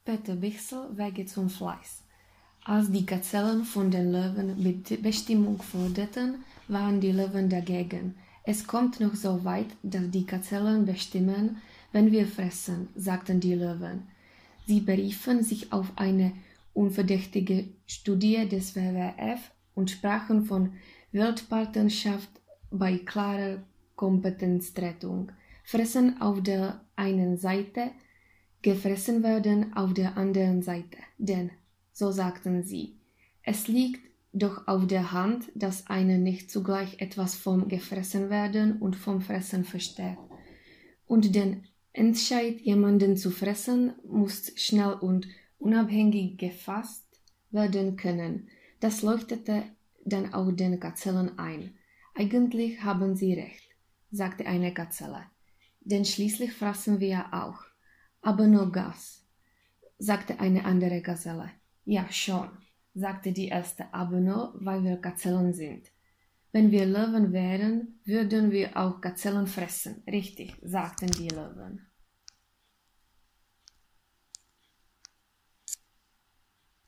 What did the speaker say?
Peter Bichsel Wege zum Fleiß. Als die Gazellen von den Löwen Bestimmung forderten, waren die Löwen dagegen. Es kommt noch so weit, dass die Gazellen bestimmen, wenn wir fressen, sagten die Löwen. Sie beriefen sich auf eine unverdächtige Studie des WWF und sprachen von Weltpartnerschaft bei klarer Kompetenztrennung. Fressen auf der einen Seite, gefressen werden auf der anderen Seite. Denn, so sagten sie, es liegt doch auf der Hand, dass einer nicht zugleich etwas vom Gefressenwerden und vom Fressen versteht. Und den Entscheid, jemanden zu fressen, muss schnell und unabhängig gefasst werden können. Das leuchtete dann auch den Gazellen ein. Eigentlich haben sie recht, sagte eine Gazelle. Denn schließlich fressen wir ja auch. Aber nur Gas, sagte eine andere Gazelle. Ja, schon, sagte die erste, aber nur, weil wir Gazellen sind. Wenn wir Löwen wären, würden wir auch Gazellen fressen. Richtig, sagten die Löwen.